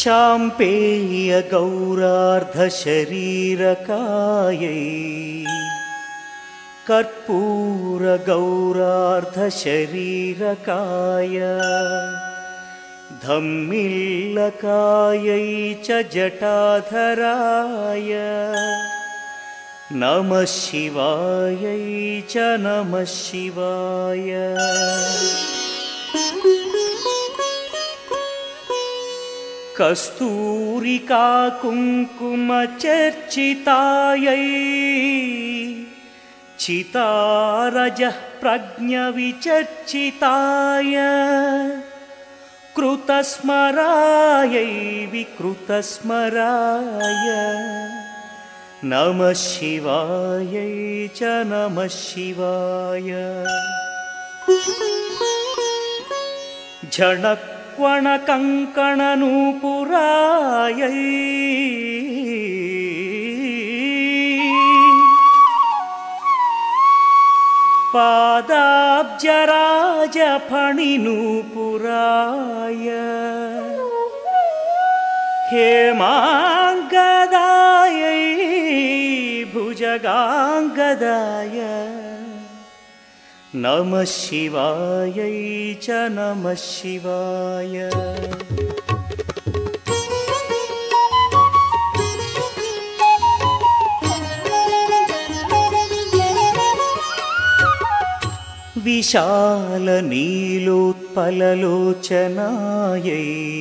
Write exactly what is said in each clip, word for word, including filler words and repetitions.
शाम्पेय गौरार्धशरीरकायै कर्पूर गौरार्धशरीरकाय धम्मिल्लकायै च जटाधराय नमः शिवायै च नमः शिवाय। कस्तूरिका कुङ्कुम चर्चितायै चितारजः प्रज्ञविचर्चिताय कृतस्मरायै विकृतस्मराय नमः शिवायै च नमः शिवाय। झणक्वणकङ्कणनूपुरायै पादाब्जराजफणिनूपुराय हेमाङ्गदायै भुजगाङ्गदाय नमः शिवायै च नमः शिवाय। विशालनीलोत्पललोचनायै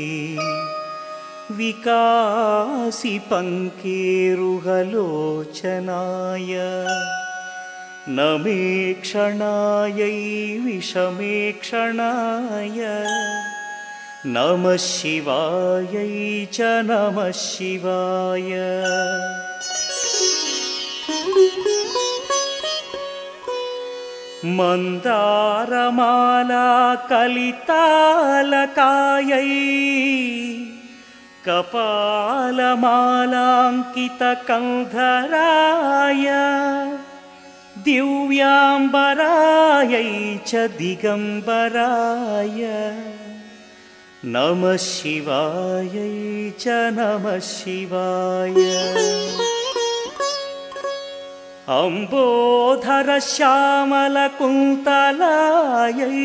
विकासिपङ्केरुहलोचनाय नमेक्षणायै विषमेक्षणाय नमः शिवायै च नमः शिवाय। मन्दारमाला कलितालकायै कपालमालाङ्कितकन्धराय दिव्याम्बरायै च दिगम्बराय नमः शिवायै च नमः शिवाय। अम्बोधर श्यामलकुन्तलायै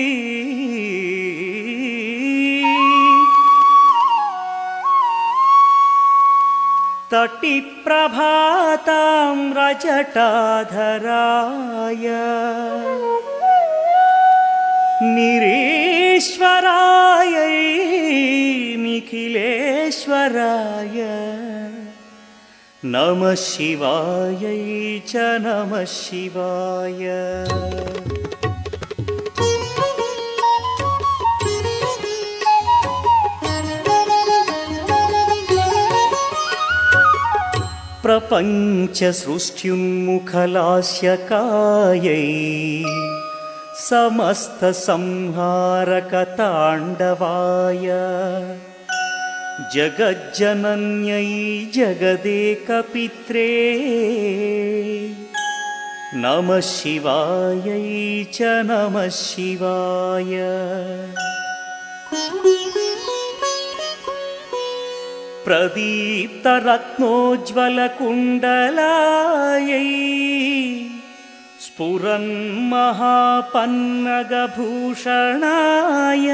तटिप्रभाताम्रजटाधराय निरीश्वरायै निखिलेश्वराय नमः शिवायै च नमः शिवाय। प्रपञ्चसृष्ट्युन्मुखलास्यकायै समस्तसंहारकताण्डवाय जगज्जनन्यै जगदेकपित्रे नमः शिवायै च नमः शिवाय। प्रदीप्तरत्नोज्ज्वलकुण्डलायै स्फुरन्महापन्नगभूषणाय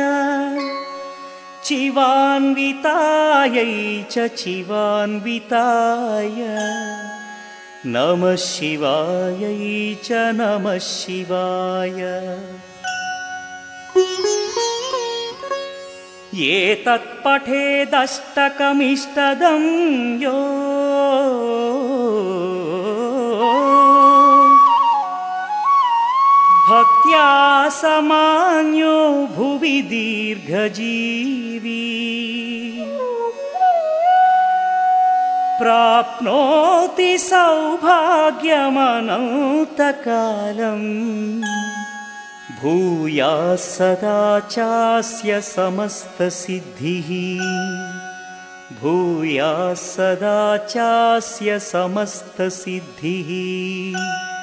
चिवान्वितायै च चिवान्विताय नमः शिवायै च नमः शिवाय। एतत्पठेदष्टकमिष्टदं यो भक्त्या समान्यो भुवि दीर्घजीवी प्राप्नोति सौभाग्यमनन्तकालम् भूयाः सदा चास्य समस्तसिद्धिः भूयाः सदा चास्य समस्तसिद्धिः।